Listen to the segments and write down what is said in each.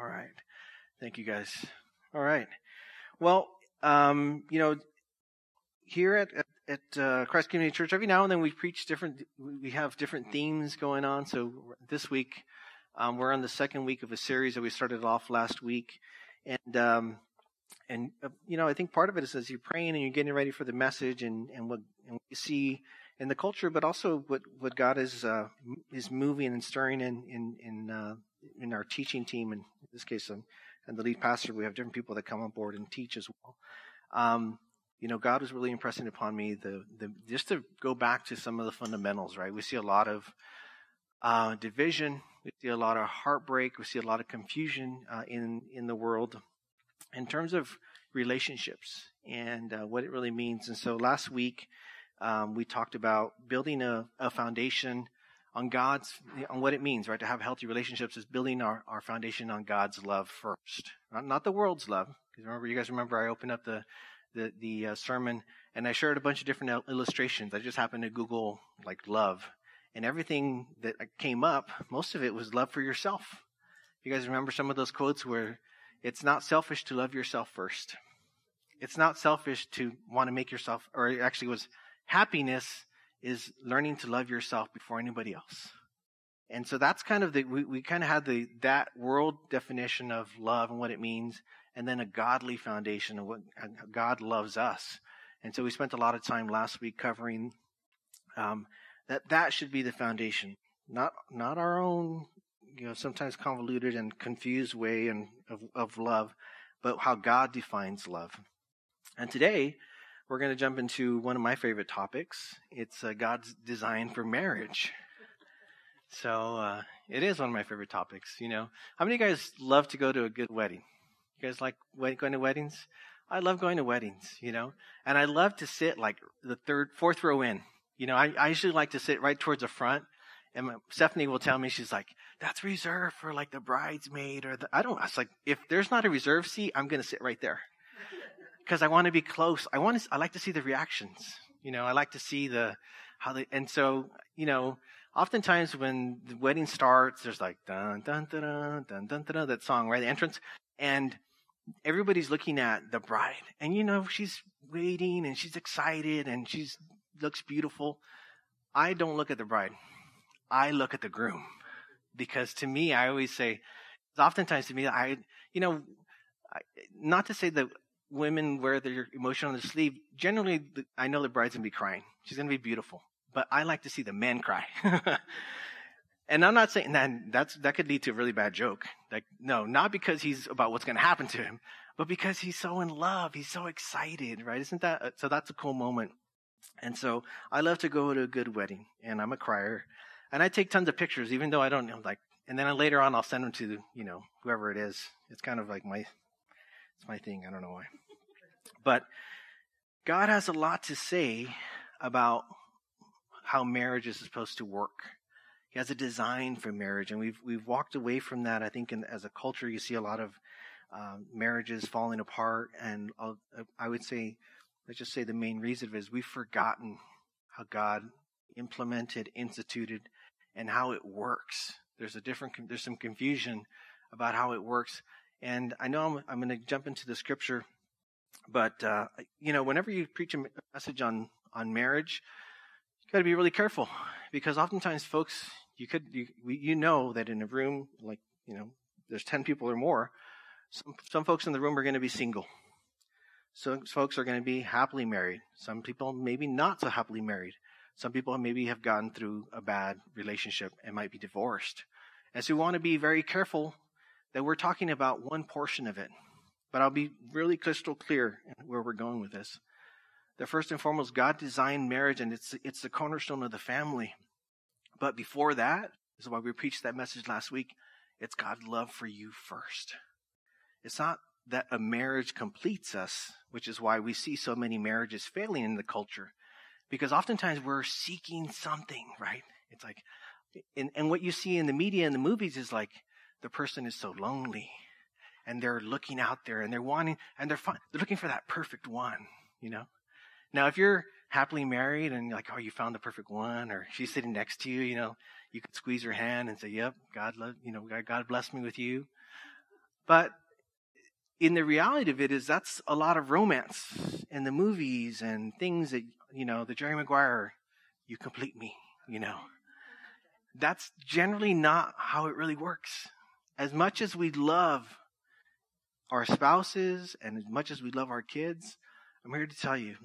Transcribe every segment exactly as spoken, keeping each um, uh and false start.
All right. Thank you, guys. All right. Well, um, you know, here at at, at uh, Christ Community Church, every now and then we preach different. We have different themes going on. So this week, um, we're on the second week of a series that we started off last week, and um, and uh, you know, I think part of it is as you're praying and you're getting ready for the message, and and what, and what you see in the culture, but also what what God is uh, is moving and stirring in in in uh, in our teaching team. And in this case, um, and the lead pastor, we have different people that come on board and teach as well. Um, you know, God was really impressing upon me the the just to go back to some of the fundamentals. Right, we see a lot of uh, division, we see a lot of heartbreak, we see a lot of confusion uh, in in the world in terms of relationships and uh, what it really means. And so last week, Um, we talked about building a, a foundation on God's, on what it means, right? To have healthy relationships is building our, our foundation on God's love first, not, not the world's love. Because remember, you guys remember I opened up the the, the uh, sermon and I shared a bunch of different illustrations. I just happened to Google like love, and everything that came up, most of it was love for yourself. You guys remember some of those quotes where it's not selfish to love yourself first. It's not selfish to want to make yourself, or it actually was. Happiness is learning to love yourself before anybody else. And so that's kind of the, we, we kind of had the, that world definition of love and what it means, and then a godly foundation of what God loves us. And so we spent a lot of time last week covering, um, that that should be the foundation, not, not our own, you know, sometimes convoluted and confused way and of, of love, but how God defines love. And today, we're going to jump into one of my favorite topics. It's uh, God's design for marriage. So uh, it is one of my favorite topics. You know, how many of you guys love to go to a good wedding? You guys like going to weddings? I love going to weddings, you know, and I love to sit like the third, fourth row in. You know, I, I usually like to sit right towards the front. And my, Stephanie will tell me, she's like, that's reserved for like the bridesmaid or the, I don't, I was like, if there's not a reserved seat, I'm going to sit right there. Because I want to be close. I want to. I like to see the reactions. You know, I like to see the how they. And so, you know, oftentimes when the wedding starts, there's like dun dun dun dun dun dun dun, that song, right? The entrance, and everybody's looking at the bride, and you know, she's waiting and she's excited and she's looks beautiful. I don't look at the bride. I look at the groom, because to me, I always say, oftentimes to me, I, you know, I, not to say that women wear their emotion on their sleeve. Generally, the, I know the bride's going to be crying. She's going to be beautiful. But I like to see the men cry. And I'm not saying that that's, that could lead to a really bad joke. Like, no, not because he's about what's going to happen to him, but because he's so in love. He's so excited, right? Isn't that, so that's a cool moment. And so I love to go to a good wedding, and I'm a crier. And I take tons of pictures, even though I don't know, like, and then later on I'll send them to, you know, whoever it is. It's kind of like my, it's my thing. I don't know why. But God has a lot to say about how marriage is supposed to work. He has a design for marriage, and we've we've walked away from that. I think in, as a culture, you see a lot of um, marriages falling apart, and I'll, I would say, let's just say the main reason is we've forgotten how God implemented, instituted, and how it works. There's a different, there's some confusion about how it works, and I know I'm, I'm going to jump into the scripture. But, uh, you know, whenever you preach a message on, on marriage, you got to be really careful, because oftentimes, folks, you could, you, you know that in a room, like, you know, there's ten people or more, some, some folks in the room are going to be single. Some folks are going to be happily married. Some people maybe not so happily married. Some people maybe have gone through a bad relationship and might be divorced. And so we want to be very careful that we're talking about one portion of it. But I'll be really crystal clear where we're going with this. That first and foremost, God designed marriage, and it's it's the cornerstone of the family. But before that, this is why we preached that message last week, it's God's love for you first. It's not that a marriage completes us, which is why we see so many marriages failing in the culture. Because oftentimes we're seeking something, right? It's like, and, and what you see in the media and the movies is like, the person is so lonely. And they're looking out there, and they're wanting, and they're fun, they're looking for that perfect one, you know. Now, if you're happily married and you're like, oh, you found the perfect one, or she's sitting next to you, you know, you could squeeze her hand and say, "Yep, God love, you know, God bless me with you." But in the reality of it is that's a lot of romance in the movies and things that, you know, the Jerry Maguire, you complete me, you know. That's generally not how it really works. As much as we love our spouses and as much as we love our kids, I'm here to tell you,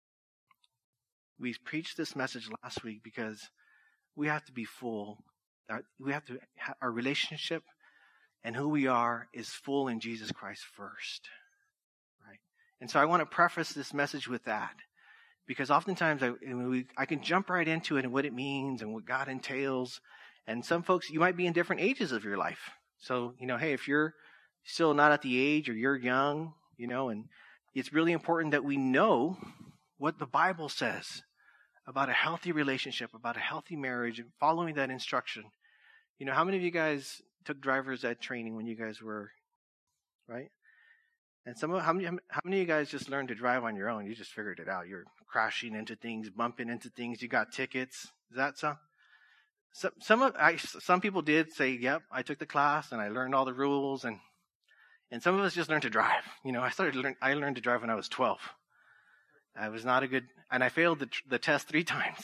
we preached this message last week because we have to be full. We have to, our relationship and who we are is full in Jesus Christ first, right? And so I want to preface this message with that, because oftentimes I, we, I can jump right into it and what it means and what God entails. And some folks, you might be in different ages of your life. So, you know, hey, if you're still not at the age or you're young, you know, and it's really important that we know what the Bible says about a healthy relationship, about a healthy marriage, and following that instruction. You know, how many of you guys took driver's ed training when you guys were, right? And some of how many how many of you guys just learned to drive on your own? You just figured it out. You're crashing into things, bumping into things. You got tickets. Is that so? Some some of I some people did say, "Yep, I took the class and I learned all the rules," and and some of us just learned to drive. You know, I started learn I learned to drive when I was twelve. I was not a good, and I failed the the test three times.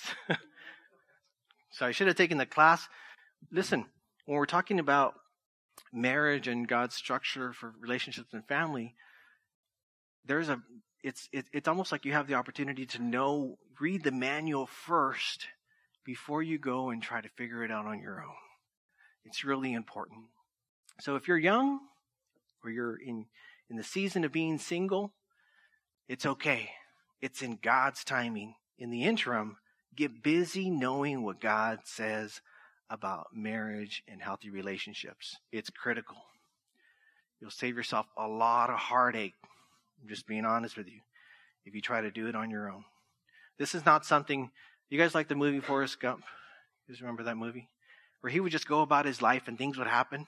So I should have taken the class. Listen, when we're talking about marriage and God's structure for relationships and family, there's a, it's, it, it's almost like you have the opportunity to know, read the manual first before you go and try to figure it out on your own. It's really important. So if you're young or you're in, in the season of being single, it's okay. It's in God's timing. In the interim, get busy knowing what God says about marriage and healthy relationships. It's critical. You'll save yourself a lot of heartache. I'm just being honest with you. If you try to do it on your own. This is not something, you guys like the movie Forrest Gump? You guys remember that movie? Where he would just go about his life and things would happen.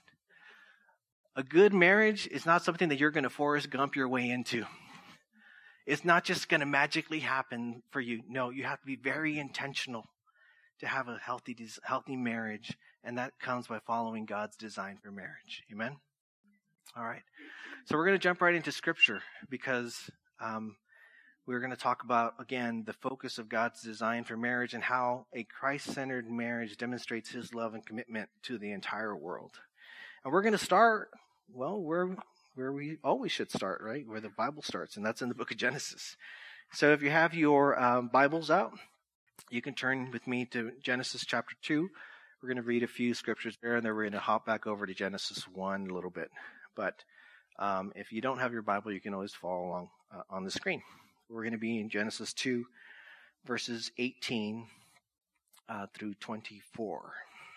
A good marriage is not something that you're going to Forrest Gump your way into. It's not just going to magically happen for you. No, you have to be very intentional to have a healthy, healthy marriage, and that comes by following God's design for marriage. Amen? All right. So we're going to jump right into Scripture because um, we're going to talk about, again, the focus of God's design for marriage and how a Christ-centered marriage demonstrates His love and commitment to the entire world. And we're going to start, well, where where we always should start, right? Where the Bible starts, and that's in the book of Genesis. So if you have your um, Bibles out, you can turn with me to Genesis chapter two. We're going to read a few scriptures there, and then we're going to hop back over to Genesis one a little bit. But um, if you don't have your Bible, you can always follow along uh, on the screen. We're going to be in Genesis two, verses eighteen uh, through twenty-four.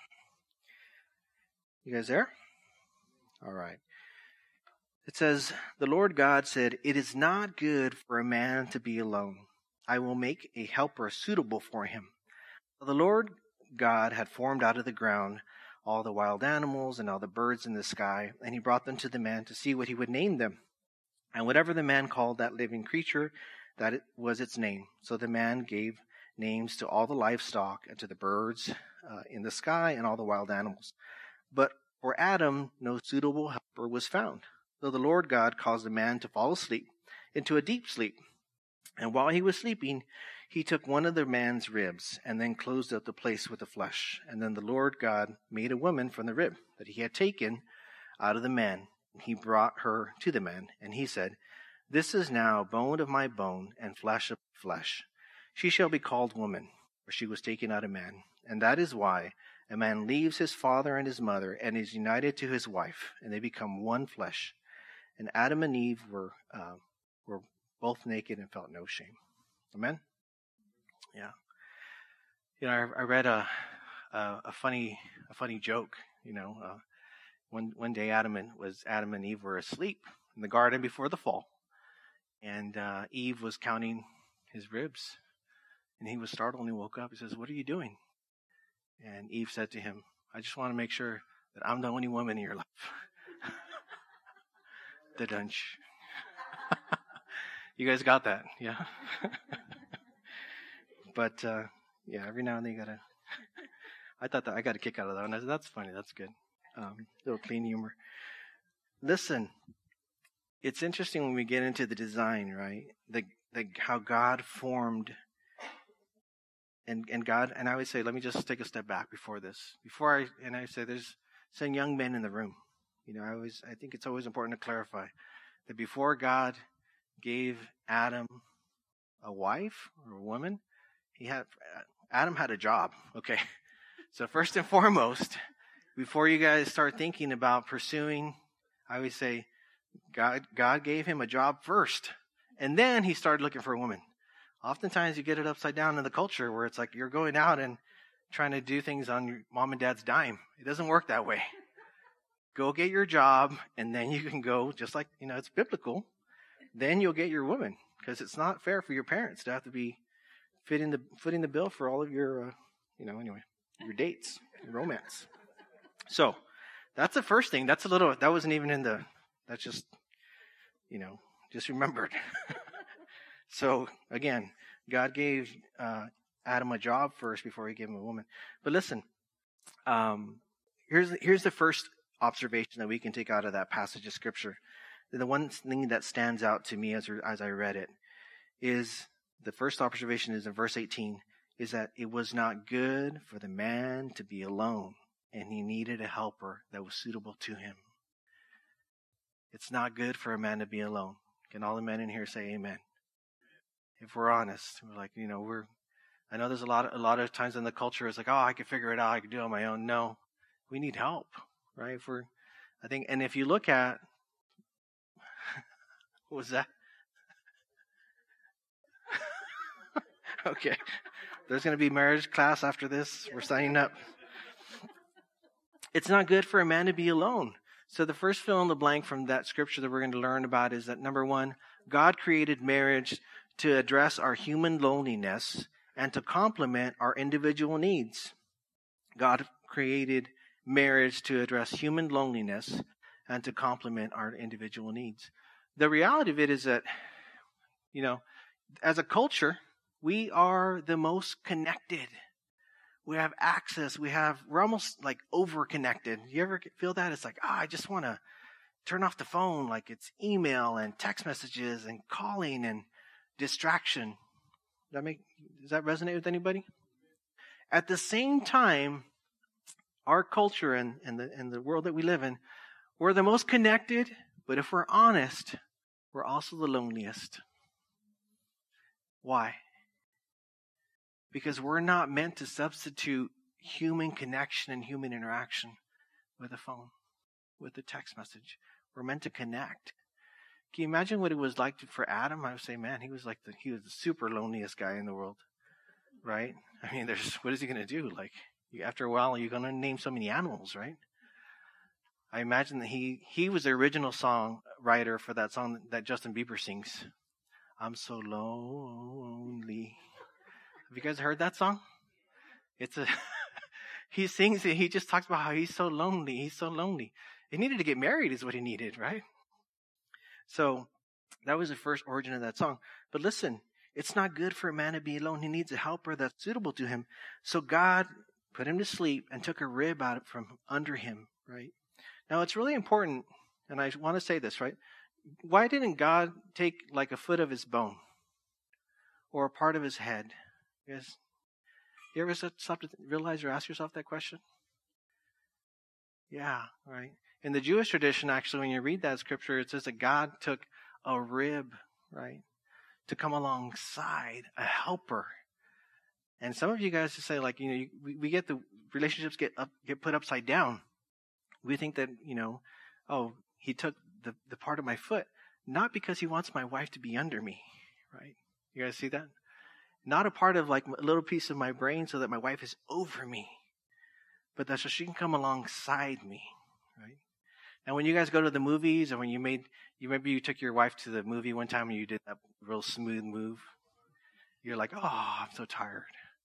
You guys there? All right. It says, "The Lord God said, 'It is not good for a man to be alone. I will make a helper suitable for him.' The Lord God had formed out of the ground all the wild animals and all the birds in the sky, and He brought them to the man to see what he would name them. And whatever the man called that living creature, that it was its name. So the man gave names to all the livestock and to the birds uh, in the sky and all the wild animals. But for Adam, no suitable helper was found. So the Lord God caused the man to fall asleep into a deep sleep. And while he was sleeping, He took one of the man's ribs and then closed up the place with the flesh. And then the Lord God made a woman from the rib that He had taken out of the man. And He brought her to the man. And He said, 'This is now bone of my bone and flesh of flesh. She shall be called woman, for she was taken out of man. And that is why a man leaves his father and his mother and is united to his wife, and they become one flesh. And Adam and Eve were uh, were both naked and felt no shame.'" Amen? Yeah. You know, I, I read a, a a funny a funny joke. You know, uh, one one day Adam and was Adam and Eve were asleep in the garden before the fall, and uh, Eve was counting his ribs, and he was startled and he woke up. He says, "What are you doing?" And Eve said to him, "I just want to make sure that I'm the only woman in your life." The dunch. You guys got that, yeah? But, uh, yeah, every now and then you gotta, I thought that I got a kick out of that one. I said, that's funny, that's good. Um, little clean humor. listen, it's interesting when we get into the design, right? The, the how God formed, and and God, and I would say, let me just take a step back before this. Before I, and I say, there's some young men in the room. You know, I always, I think it's always important to clarify that before God gave Adam a wife or a woman, he had, Adam had a job. Okay. So first and foremost, before you guys start thinking about pursuing, I always say, God, God gave him a job first, and then he started looking for a woman. Oftentimes you get it upside down in the culture where it's like you're going out and trying to do things on your mom and dad's dime. It doesn't work that way. Go get your job, and then you can go, just like, you know, it's biblical. Then you'll get your woman, because it's not fair for your parents to have to be fitting the footing the bill for all of your, uh, you know, anyway, your dates, your romance. So that's the first thing. That's a little, that wasn't even in the, that's just, you know, just remembered. So again, God gave uh, Adam a job first before he gave him a woman. But listen, um, here's here's the first observation that we can take out of that passage of Scripture. The one thing that stands out to me as as I read it is the first observation is in verse eighteen, is that it was not good for the man to be alone, and he needed a helper that was suitable to him. It's not good for a man to be alone. Can all the men in here say amen? If we're honest, we're like, you know, we're, I know there's a lot of, a lot of times in the culture, it's like, oh, I can figure it out. I can do it on my own. No, we need help, right? If we're, I think, and if you look at, what was that? Okay. There's going to be marriage class after this. We're signing up. It's not good for a man to be alone. So the first fill in the blank from that scripture that we're going to learn about is that, number one, God created marriage to address our human loneliness and to complement our individual needs. God created marriage to address human loneliness and to complement our individual needs. The reality of it is that, you know, as a culture, we are the most connected. We have access. We have, we're almost like over-connected. You ever feel that? It's like, ah, oh, I just want to turn off the phone. Like it's email and text messages and calling and distraction. Does that make, does that resonate with anybody? At the same time, our culture and, and the and the world that we live in, we're the most connected, but if we're honest, we're also the loneliest. Why? Because we're not meant to substitute human connection and human interaction with a phone, with a text message. We're meant to connect. Can you imagine what it was like to, for Adam? I would say, man, he was like the, he was the super loneliest guy in the world, right? I mean, there's, what is he going to do? Like, after a while, you're going to name so many animals, right? I imagine that he, he was the original song writer for that song that Justin Bieber sings. I'm so lonely. Have you guys heard that song? It's a, he sings it. He just talks about how he's so lonely. He's so lonely. He needed to get married is what he needed, right? So that was the first origin of that song. But listen, it's not good for a man to be alone. He needs a helper that's suitable to him. So God put him to sleep and took a rib out from under him, right? Now it's really important, and I want to say this, right? Why didn't God take like a foot of his bone or a part of his head? You guys, you ever stop to realize or ask yourself that question? Yeah, right. In the Jewish tradition, actually, when you read that scripture, it says that God took a rib, right, to come alongside, a helper. And some of you guys just say, like, you know, you, we, we get the relationships get up, get put upside down. We think that, you know, oh, he took the, the part of my foot, not because he wants my wife to be under me, right? You guys see that? Not a part of like a little piece of my brain so that my wife is over me, but that so she can come alongside me, right? And when you guys go to the movies, or when you made, you maybe you took your wife to the movie one time and you did that real smooth move, you're like, oh, I'm so tired.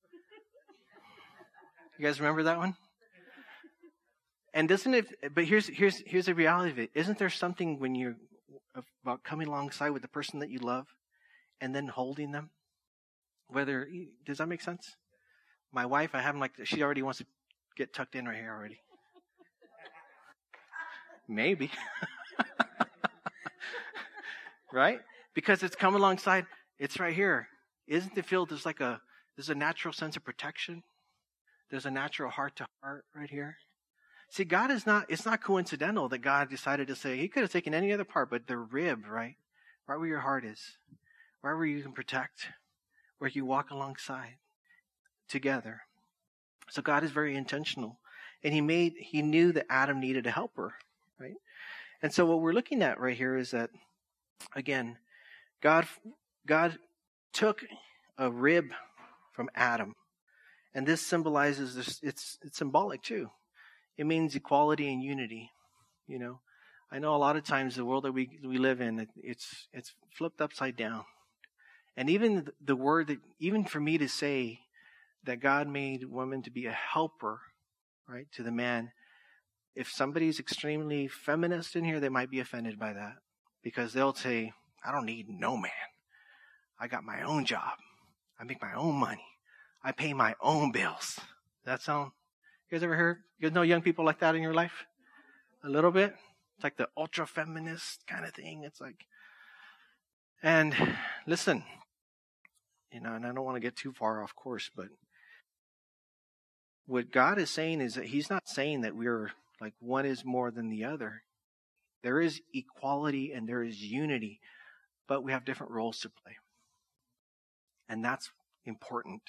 You guys remember that one? And doesn't it? But here's here's here's the reality of it. Isn't there something when you're about coming alongside with the person that you love, and then holding them? Whether does that make sense? My wife, I have like she already wants to get tucked in right here already. Maybe. right? Because it's come alongside. It's right here. Isn't it feel there's like a there's a natural sense of protection? There's a natural heart to heart right here. See, God is not, it's not coincidental that God decided to say, he could have taken any other part, but the rib, right? Right where your heart is. Right where you can protect. Where you walk alongside. Together. So God is very intentional. And he made, he knew that Adam needed a helper, right? And so what we're looking at right here is that, again, God, God took a rib from Adam. And this symbolizes this, it's it's symbolic too. It means equality and unity. You know, I know a lot of times the world that we we live in, it's it's flipped upside down. And even the word that, even for me to say that God made woman to be a helper, right, to the man, if somebody's extremely feminist in here, they might be offended by that. Because they'll say, I don't need no man. I got my own job. I make my own money. I pay my own bills. Does that sound? You guys ever heard? You guys know young people like that in your life? A little bit? It's like the ultra feminist kind of thing. It's like, and listen, you know, and I don't want to get too far off course, but what God is saying is that he's not saying that we're like one is more than the other. There is equality and there is unity, but we have different roles to play. And that's important.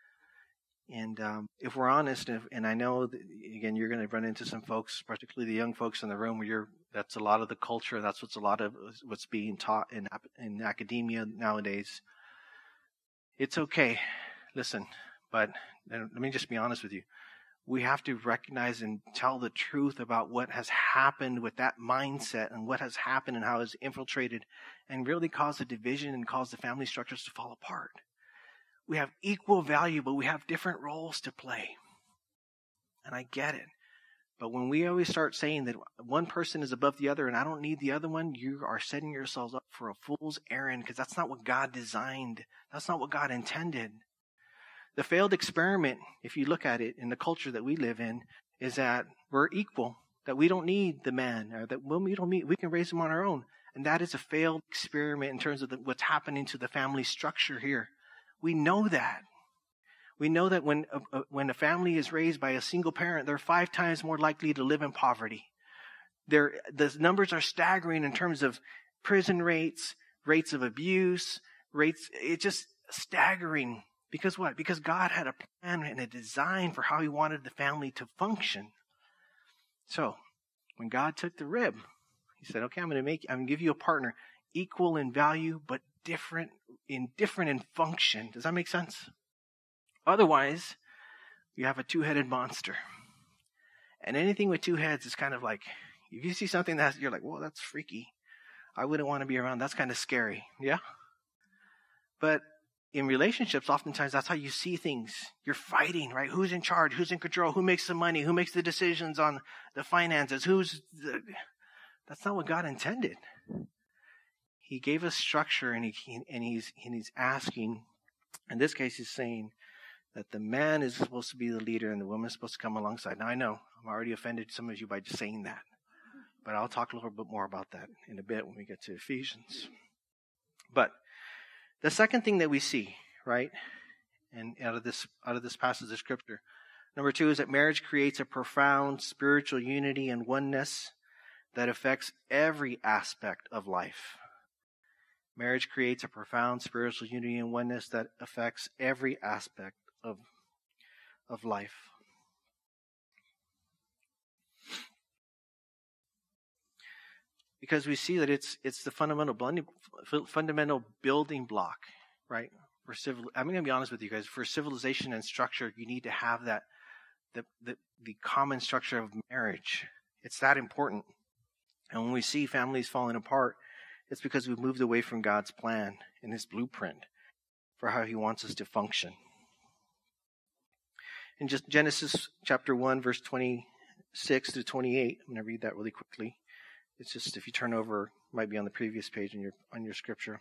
And um, if we're honest, and, if, and I know, that, again, you're going to run into some folks, particularly the young folks in the room, where you're, that's a lot of the culture. That's what's a lot of what's being taught in in academia nowadays. It's okay. Listen, but let me just be honest with you. We have to recognize and tell the truth about what has happened with that mindset and what has happened and how it's infiltrated and really caused the division and caused the family structures to fall apart. We have equal value, but we have different roles to play. And I get it. But when we always start saying that one person is above the other and I don't need the other one, you are setting yourselves up for a fool's errand because that's not what God designed. That's not what God intended. The failed experiment, if you look at it in the culture that we live in, is that we're equal, that we don't need the man, or that when we don't need, we can raise them on our own. And that is a failed experiment in terms of the, what's happening to the family structure here. We know that. We know that when a, when a family is raised by a single parent, they're five times more likely to live in poverty. They're, the numbers are staggering in terms of prison rates, rates of abuse, rates. It's just staggering. Because what? Because God had a plan and a design for how he wanted the family to function. So, when God took the rib, he said, okay, I'm going to make, I'm going to give you a partner equal in value, but different in different in function. Does that make sense? Otherwise, you have a two-headed monster. And anything with two heads is kind of like, if you see something that you're like, whoa, that's freaky. I wouldn't want to be around. That's kind of scary. Yeah? But in relationships, oftentimes that's how you see things. You're fighting, right? Who's in charge? Who's in control? Who makes the money? Who makes the decisions on the finances? Who's the... That's not what God intended. He gave us structure, and he and he's and he's asking. In this case, he's saying that the man is supposed to be the leader, and the woman is supposed to come alongside. Now, I know I'm already offended some of you by just saying that, but I'll talk a little bit more about that in a bit when we get to Ephesians. But the second thing that we see, right, and out of this out of this passage of scripture, number two, is that marriage creates a profound spiritual unity and oneness that affects every aspect of life. Marriage creates a profound spiritual unity and oneness that affects every aspect of, of life. Because we see that it's it's the fundamental blending, fundamental building block, right? For civil, I'm going to be honest with you guys. For civilization and structure, you need to have that the the, the common structure of marriage. It's that important. And when we see families falling apart, it's because we've moved away from God's plan and his blueprint for how he wants us to function. In just Genesis chapter one, verse twenty-six to twenty-eight, I'm going to read that really quickly. It's just, if you turn over, it might be on the previous page in your on your scripture.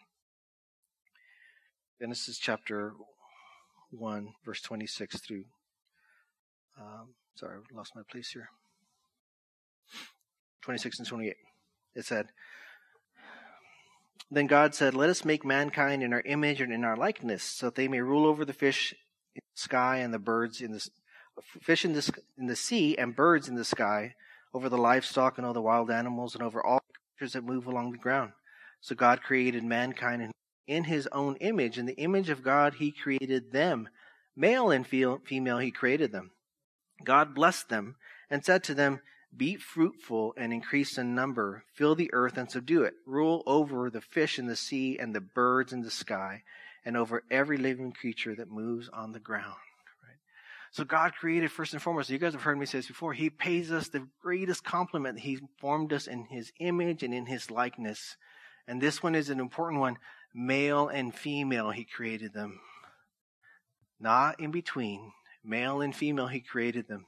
Genesis chapter one, verse twenty-six through, um, sorry, I lost my place here. twenty-six and twenty-eight. It said, Then God said, let us make mankind in our image and in our likeness, so that they may rule over the fish in the sky and the birds in the fish in the, in the sea and birds in the sky, over the livestock and all the wild animals, and over all the creatures that move along the ground. So God created mankind in, in his own image. In the image of God, he created them. Male and female, he created them. God blessed them and said to them, be fruitful and increase in number, fill the earth and subdue it, rule over the fish in the sea and the birds in the sky, and over every living creature that moves on the ground. Right? So God created first and foremost. You guys have heard me say this before. He pays us the greatest compliment. He formed us in his image and in his likeness. And this one is an important one. Male and female, he created them. Not in between. Male and female, he created them.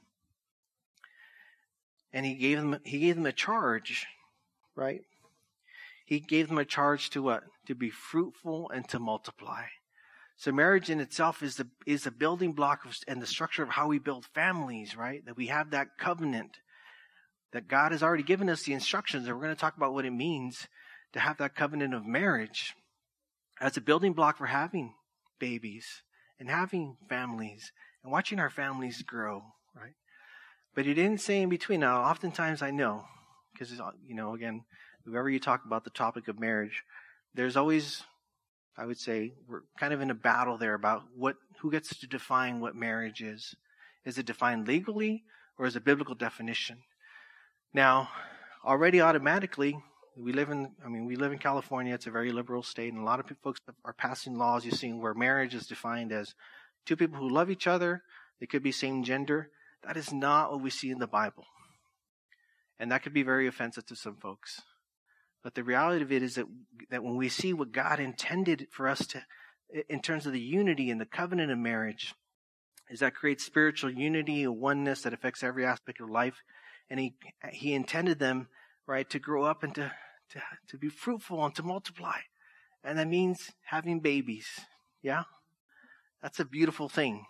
And he gave them, he gave them a charge, right? He gave them a charge to what? To be fruitful and to multiply. So marriage in itself is the, is a building block of, and the structure of how we build families, right? That we have that covenant, that God has already given us the instructions. And we're going to talk about what it means to have that covenant of marriage as a building block for having babies and having families and watching our families grow, right? But he didn't say in between. Now, oftentimes I know, because, you know, again, whenever you talk about the topic of marriage, there's always, I would say, we're kind of in a battle there about what, who gets to define what marriage is. Is it defined legally or is it a biblical definition? Now, already automatically, we live in, I mean, we live in California. It's a very liberal state, and a lot of folks are passing laws, you see, where marriage is defined as two people who love each other. They could be same gender. That is not what we see in the Bible. And that could be very offensive to some folks. But the reality of it is that, that when we see what God intended for us to, in terms of the unity and the covenant of marriage, is that creates spiritual unity, a oneness that affects every aspect of life. And he, he intended them, right, to grow up and to, to, to be fruitful and to multiply. And that means having babies. Yeah? That's a beautiful thing.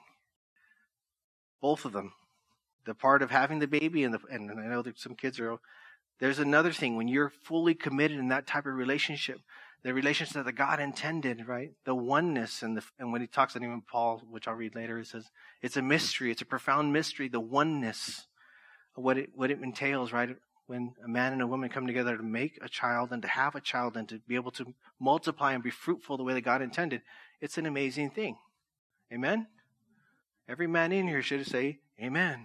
Both of them. The part of having the baby and the, and I know that some kids are, there's another thing when you're fully committed in that type of relationship, the relationship that God intended, right? The oneness and the, and when he talks to even Paul, which I'll read later, he says, it's a mystery. It's a profound mystery. The oneness of what it, what it entails, right? When a man and a woman come together to make a child and to have a child and to be able to multiply and be fruitful the way that God intended. It's an amazing thing. Amen. Every man in here should say amen.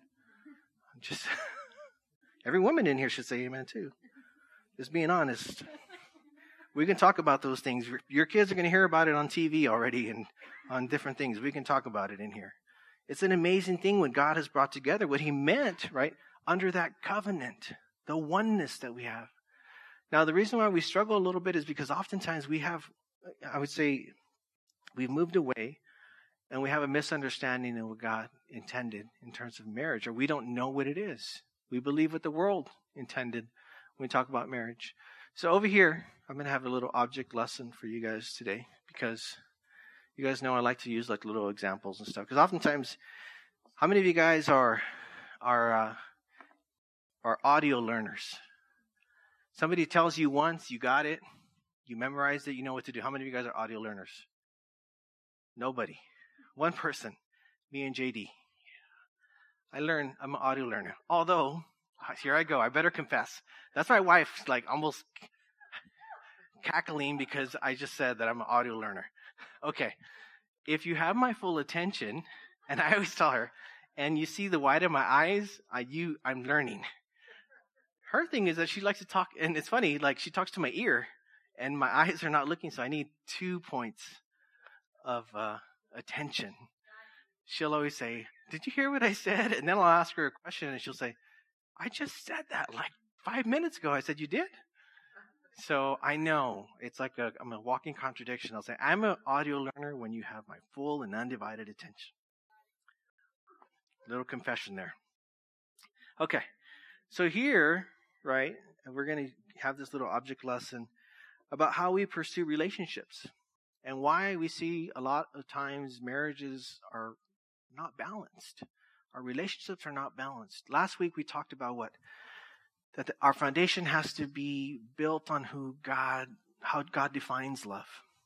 Just every woman in here should say amen too. Just being honest. We can talk about those things. Your kids are going to hear about it on T V already and on different things. We can talk about it in here. It's an amazing thing when God has brought together what he meant, right, under that covenant, the oneness that we have. Now, the reason why we struggle a little bit is because oftentimes we have, I would say, we've moved away. And we have a misunderstanding of what God intended in terms of marriage, or we don't know what it is. We believe what the world intended when we talk about marriage. So over here, I'm going to have a little object lesson for you guys today, because you guys know I like to use like little examples and stuff. Because oftentimes, how many of you guys are are uh, are audio learners? Somebody tells you once, you got it, you memorized it, you know what to do. How many of you guys are audio learners? Nobody. One person, me and J D. I learn, I'm an audio learner. Although, here I go, I better confess. That's my wife's like almost cackling because I just said that I'm an audio learner. Okay, if you have my full attention, and I always tell her, and you see the white of my eyes, I, you, I'm learning. Her thing is that she likes to talk, and it's funny, like she talks to my ear, and my eyes are not looking, so I need two points of uh attention. She'll always say, did you hear what I said? And then I'll ask her a question and she'll say, I just said that like five minutes ago. I said, you did? So I know it's like a, I'm a walking contradiction. I'll say, I'm an audio learner when you have my full and undivided attention. Little confession there. Okay. So here, right, we're going to have this little object lesson about how we pursue relationships. And why we see a lot of times marriages are not balanced. Our relationships are not balanced. Last week we talked about what? That the, our foundation has to be built on who God how God defines love.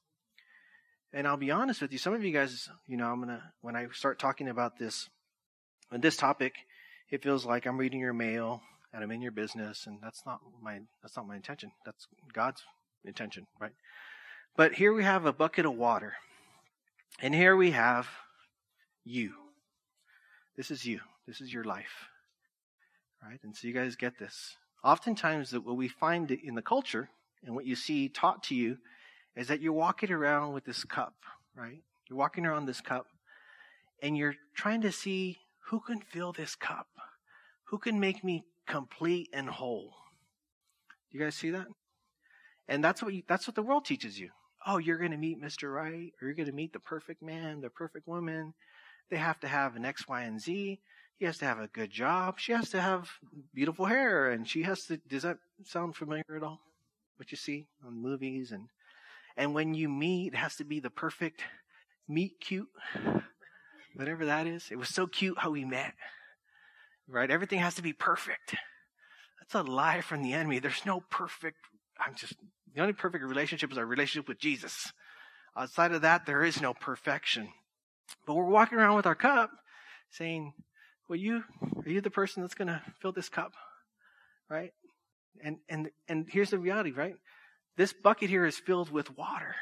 And I'll be honest with you, some of you guys, you know, I'm going to, when I start talking about this, on this topic, it feels like I'm reading your mail and I'm in your business, and that's not my, that's not my intention. That's God's intention, right? But here we have a bucket of water, and here we have you. This is you. This is your life, right? And so you guys get this. Oftentimes, that what we find in the culture and what you see taught to you is that you're walking around with this cup, right? You're walking around this cup, and you're trying to see who can fill this cup, who can make me complete and whole. You guys see that? And that's what you, that's what the world teaches you. Oh, you're going to meet Mister Right, or you're going to meet the perfect man, the perfect woman. They have to have an X, Y, and Z. He has to have a good job. She has to have beautiful hair, and she has to. Does that sound familiar at all? What you see on movies and and when you meet, it has to be the perfect meet cute, whatever that is. It was so cute how we met, right? Everything has to be perfect. That's a lie from the enemy. There's no perfect. I'm just the only perfect relationship is our relationship with Jesus. Outside of that, there is no perfection. But we're walking around with our cup, saying, "Well, you are you the person that's going to fill this cup, right?" And and and here's the reality, right? This bucket here is filled with water.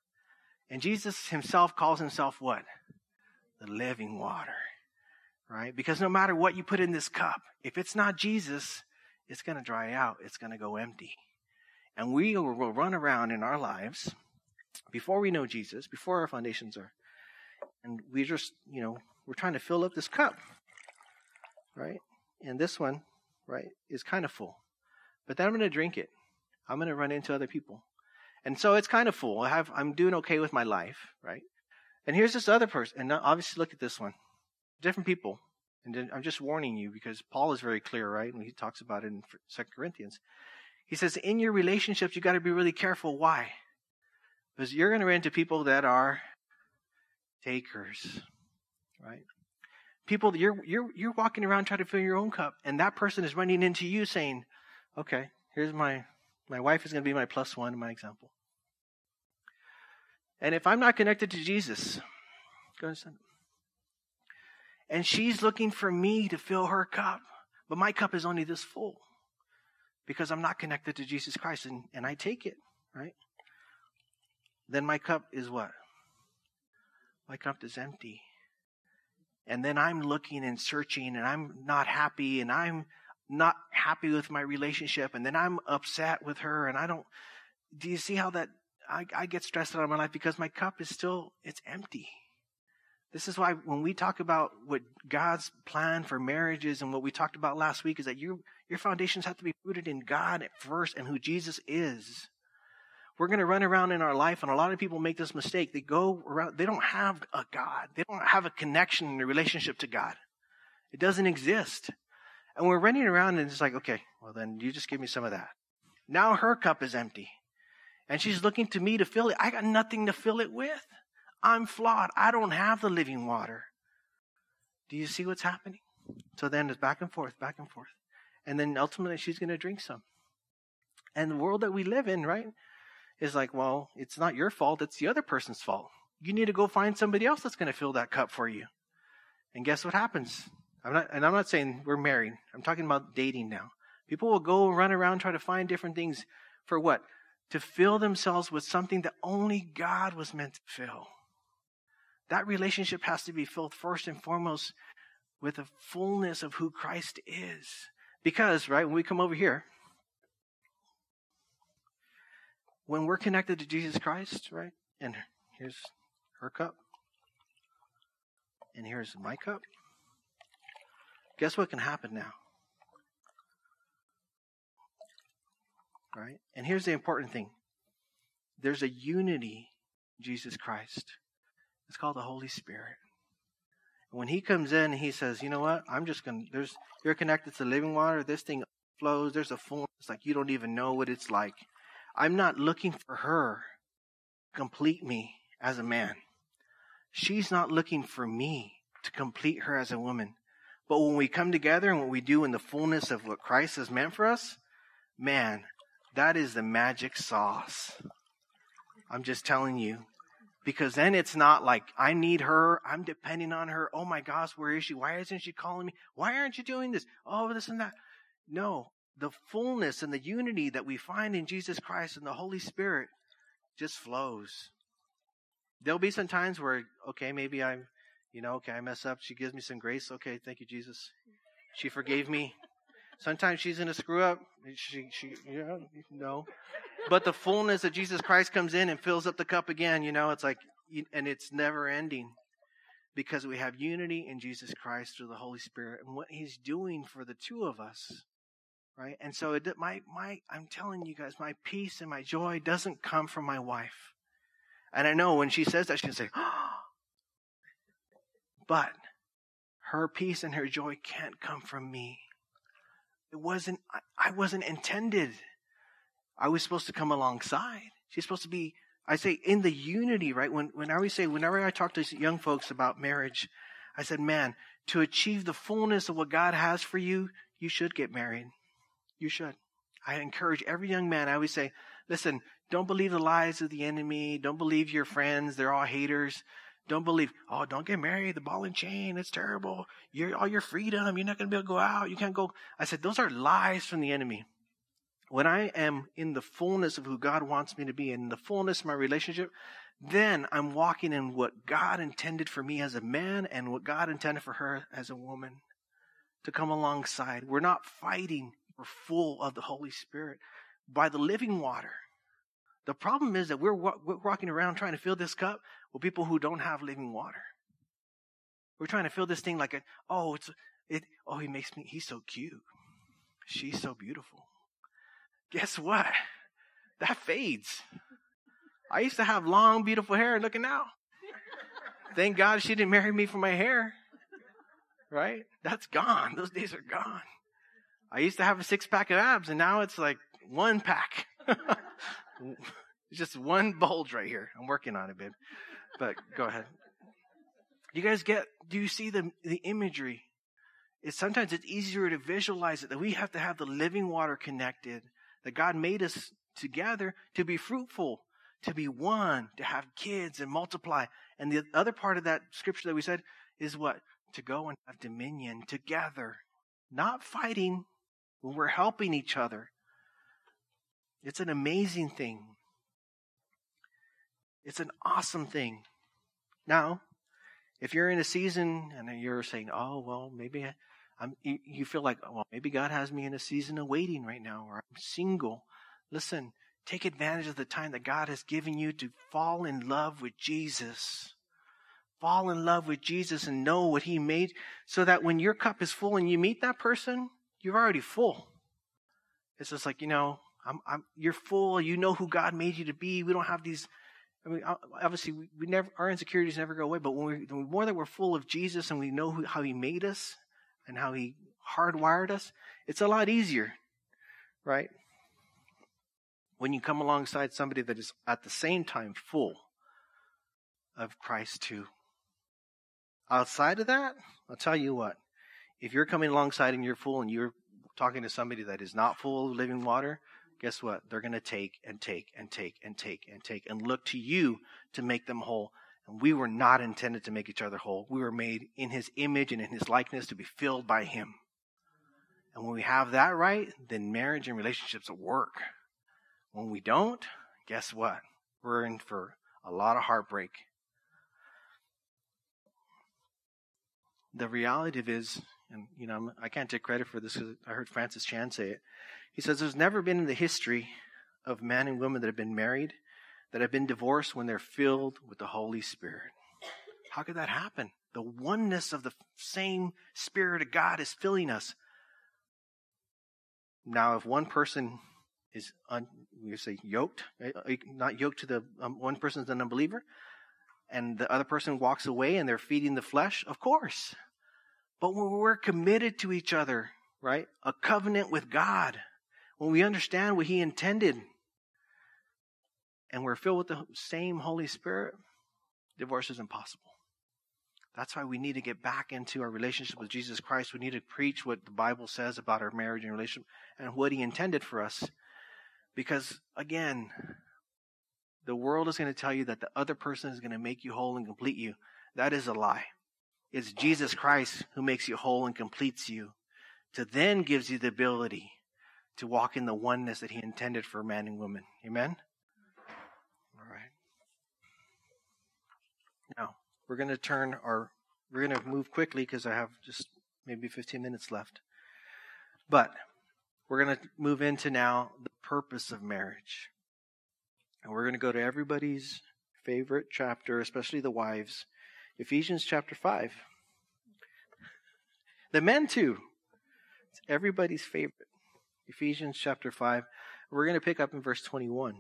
And Jesus himself calls himself what? The living water, right? Because no matter what you put in this cup, if it's not Jesus, it's going to dry out. It's going to go empty. And we will run around in our lives before we know Jesus, before our foundations are. And we just, you know, we're trying to fill up this cup, right? And this one, right, is kind of full. But then I'm going to drink it. I'm going to run into other people. And so it's kind of full. I have, I'm doing okay with my life, right? And here's this other person. And obviously look at this one. Different people. And I'm just warning you because Paul is very clear, right? When he talks about it in Second Corinthians. He says, in your relationships, you got to be really careful. Why? Because you're going to run into people that are takers, right? People, you're, you're, you're walking around trying to fill your own cup. And that person is running into you saying, okay, here's my, my wife is going to be my plus one in my example. And if I'm not connected to Jesus, go ahead, son. And she's looking for me to fill her cup, but my cup is only this full because I'm not connected to Jesus Christ, and, and I take it, right? Then my cup is what? My cup is empty. And then I'm looking and searching, and I'm not happy, and I'm not happy with my relationship, and then I'm upset with her, and I don't, do you see how that, I, I get stressed out of my life because my cup is still, it's empty. This is why when we talk about what God's plan for marriage is and what we talked about last week is that you, your foundations have to be rooted in God at first and who Jesus is. We're going to run around in our life, and a lot of people make this mistake. They go around, they don't have a God. They don't have a connection in a relationship to God. It doesn't exist. And we're running around and it's like, okay, well then you just give me some of that. Now her cup is empty. And she's looking to me to fill it. I got nothing to fill it with. I'm flawed. I don't have the living water. Do you see what's happening? So then it's back and forth, back and forth. And then ultimately she's going to drink some. And the world that we live in, right, is like, well, it's not your fault. It's the other person's fault. You need to go find somebody else that's going to fill that cup for you. And guess what happens? I'm not, and I'm not saying we're married. I'm talking about dating now. People will go run around, try to find different things for what? To fill themselves with something that only God was meant to fill. That relationship has to be filled first and foremost with the fullness of who Christ is. Because, right, when we come over here, when we're connected to Jesus Christ, right, and here's her cup, and here's my cup, guess what can happen now? Right? And here's the important thing. There's a unity in Jesus Christ. It's called the Holy Spirit. And when he comes in, he says, you know what? I'm just going to, there's, you're connected to living water. This thing flows. There's a fullness like you don't even know what it's like. I'm not looking for her to complete me as a man. She's not looking for me to complete her as a woman. But when we come together and what we do in the fullness of what Christ has meant for us, man, that is the magic sauce. I'm just telling you. Because then it's not like, I need her, I'm depending on her. Oh my gosh, where is she? Why isn't she calling me? Why aren't you doing this? Oh, this and that. No, the fullness and the unity that we find in Jesus Christ and the Holy Spirit just flows. There'll be some times where, okay, maybe I'm, you know, okay, I mess up. She gives me some grace. Okay, thank you, Jesus. She forgave me. Sometimes she's going to screw up. She, she, you know, no. But the fullness of Jesus Christ comes in and fills up the cup again, you know, it's like, and it's never ending because we have unity in Jesus Christ through the Holy Spirit and what he's doing for the two of us, right? And so it, my, my, I'm telling you guys, my peace and my joy doesn't come from my wife. And I know when she says that, she's going to say, oh, but her peace and her joy can't come from me. It wasn't, I, I wasn't intended. I was supposed to come alongside. She's supposed to be, I say, in the unity, right? When, when I always say, whenever I talk to young folks about marriage, I said, man, to achieve the fullness of what God has for you, you should get married. You should. I encourage every young man, I always say, listen, don't believe the lies of the enemy. Don't believe your friends. They're all haters. Don't believe, oh, don't get married. The ball and chain, it's terrible. You're all your freedom. You're not going to be able to go out. You can't go. I said, those are lies from the enemy. When I am in the fullness of who God wants me to be, in the fullness of my relationship, then I'm walking in what God intended for me as a man and what God intended for her as a woman to come alongside. We're not fighting. We're full of the Holy Spirit by the living water. The problem is that we're, we're walking around trying to fill this cup with people who don't have living water. We're trying to fill this thing like, a, oh, it's it. Oh, he makes me. He's so cute. She's so beautiful. Guess what? That fades. I used to have long, beautiful hair. Look at now. Thank God she didn't marry me for my hair. Right? That's gone. Those days are gone. I used to have a six pack of abs, and now it's like one pack. It's just one bulge right here. I'm working on it, babe. But go ahead. You guys get, do you see the, the imagery? It's sometimes it's easier to visualize it, that we have to have the living water connected, that God made us together to be fruitful, to be one, to have kids and multiply. And the other part of that scripture that we said is what? To go and have dominion together, not fighting, when we're helping each other. It's an amazing thing. It's an awesome thing. Now, if you're in a season and you're saying, oh, well, maybe I, I'm, you, you feel like, well, maybe God has me in a season of waiting right now, or I'm single. Listen, take advantage of the time that God has given you to fall in love with Jesus. Fall in love with Jesus and know what he made, so that when your cup is full and you meet that person, you're already full. It's just like, you know, I'm, I'm, you're full. You know who God made you to be. We don't have these, I mean, obviously we, we never, our insecurities never go away, but when we, the more that we're full of Jesus and we know who, how he made us and how he hardwired us, it's a lot easier, right? When you come alongside somebody that is at the same time full of Christ too. Outside of that, I'll tell you what, if you're coming alongside and you're full and you're talking to somebody that is not full of living water, guess what? They're going to take and take and take and take and take and look to you to make them whole. And we were not intended to make each other whole. We were made in his image and in his likeness to be filled by him. And when we have that right, then marriage and relationships will work. When we don't, guess what? We're in for a lot of heartbreak. The reality of it is, and you know, I can't take credit for this because I heard Francis Chan say it. He says there's never been in the history of men and women that have been married that have been divorced when they're filled with the Holy Spirit. How could that happen? The oneness of the same Spirit of God is filling us. Now, if one person is, un, we say yoked, not yoked to the, um, one person is an unbeliever, and the other person walks away and they're feeding the flesh, of course. But when we're committed to each other, right? A covenant with God, when we understand what he intended, and we're filled with the same Holy Spirit, divorce is impossible. That's why we need to get back into our relationship with Jesus Christ. We need to preach what the Bible says about our marriage and relationship and what he intended for us. Because, again, the world is going to tell you that the other person is going to make you whole and complete you. That is a lie. It's Jesus Christ who makes you whole and completes you, to then gives you the ability to walk in the oneness that he intended for man and woman. Amen? All right. Now, we're going to turn our, we're going to move quickly because I have just maybe fifteen minutes left. But we're going to move into now the purpose of marriage. And we're going to go to everybody's favorite chapter, especially the wives, Ephesians chapter five. The men too. It's everybody's favorite. Ephesians chapter five. We're going to pick up in verse twenty-one.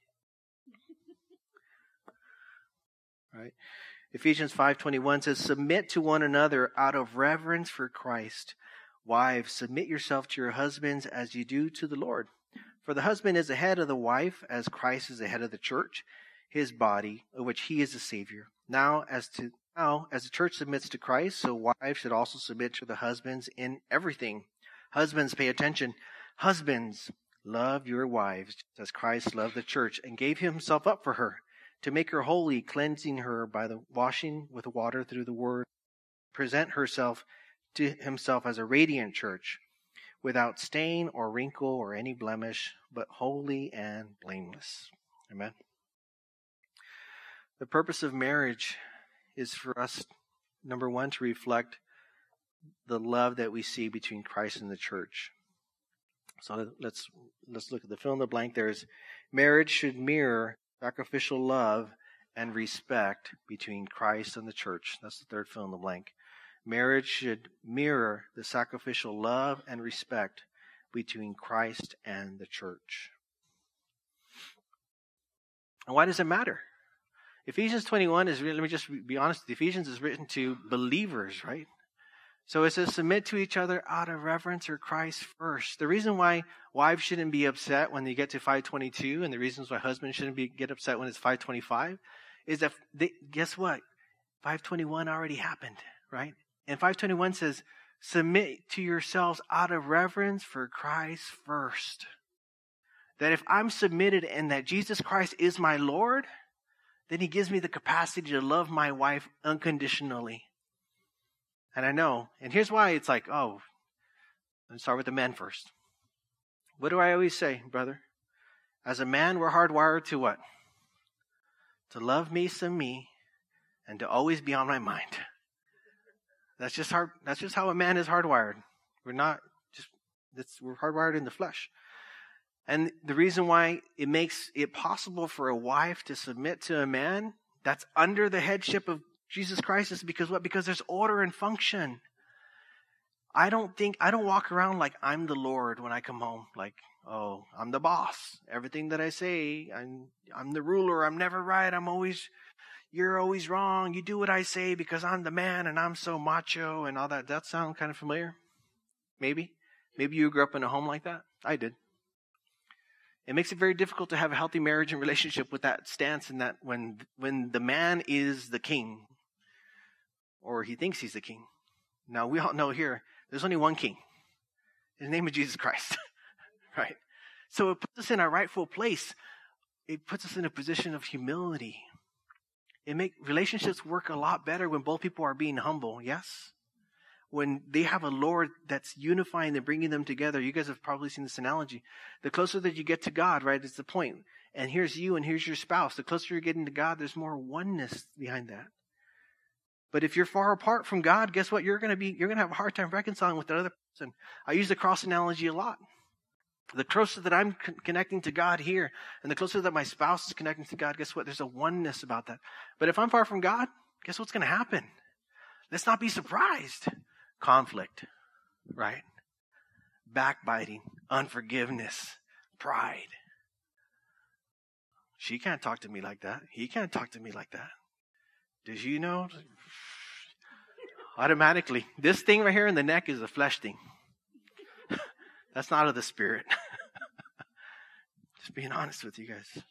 Right? Ephesians five twenty-one says, "Submit to one another out of reverence for Christ. Wives, submit yourself to your husbands as you do to the Lord. For the husband is the head of the wife, as Christ is the head of the church, his body, of which he is the Savior. Now, as to now, as the church submits to Christ, so wives should also submit to the husbands in everything. Husbands, pay attention. Husbands, love your wives, as Christ loved the church and gave himself up for her, to make her holy, cleansing her by the washing with water through the word, present herself to himself as a radiant church, without stain or wrinkle or any blemish, but holy and blameless." Amen. The purpose of marriage is for us, number one, to reflect the love that we see between Christ and the church. So let's let's look at the fill in the blank. There's marriage should mirror sacrificial love and respect between Christ and the church. That's the third fill in the blank. Marriage should mirror the sacrificial love and respect between Christ and the church. And why does it matter? Ephesians twenty-one is, let me just be honest, Ephesians is written to believers, right? So it says, submit to each other out of reverence for Christ first. The reason why wives shouldn't be upset when they get to five twenty-two, and the reasons why husbands shouldn't be get upset when it's five twenty-five, is that, they, guess what? five twenty-one already happened, right? And five twenty-one says, submit to yourselves out of reverence for Christ first. That if I'm submitted and that Jesus Christ is my Lord, then he gives me the capacity to love my wife unconditionally. And I know, and here's why it's like, oh, let's start with the men first. What do I always say, brother? As a man, we're hardwired to what? To love me some me and to always be on my mind. That's just hard. That's just how a man is hardwired. We're not just, that's, we're hardwired in the flesh. And the reason why it makes it possible for a wife to submit to a man that's under the headship of Jesus Christ is because what? Because there's order and function. I don't think, I don't walk around like I'm the Lord when I come home. Like, oh, I'm the boss. Everything that I say, I'm, I'm the ruler. I'm never right. I'm always, you're always wrong. You do what I say because I'm the man and I'm so macho and all that. That sound kind of familiar? Maybe. Maybe you grew up in a home like that. I did. It makes it very difficult to have a healthy marriage and relationship with that stance, and that when when the man is the king, or he thinks he's the king. Now, we all know here, there's only one king. His name is Jesus Christ. Right? So it puts us in our rightful place. It puts us in a position of humility. It makes relationships work a lot better when both people are being humble, yes? When they have a Lord that's unifying and bringing them together. You guys have probably seen this analogy. The closer that you get to God, right, is the point. And here's you and here's your spouse. The closer you're getting to God, there's more oneness behind that. But if you're far apart from God, guess what? You're going to be, you're going to have a hard time reconciling with that other person. I use the cross analogy a lot. The closer that I'm con- connecting to God here, and the closer that my spouse is connecting to God, guess what? There's a oneness about that. But if I'm far from God, guess what's going to happen? Let's not be surprised. Conflict, right? Backbiting, unforgiveness, pride. She can't talk to me like that. He can't talk to me like that. Did you know? Automatically. This thing right here in the neck is a flesh thing. That's not of the spirit. Just being honest with you guys.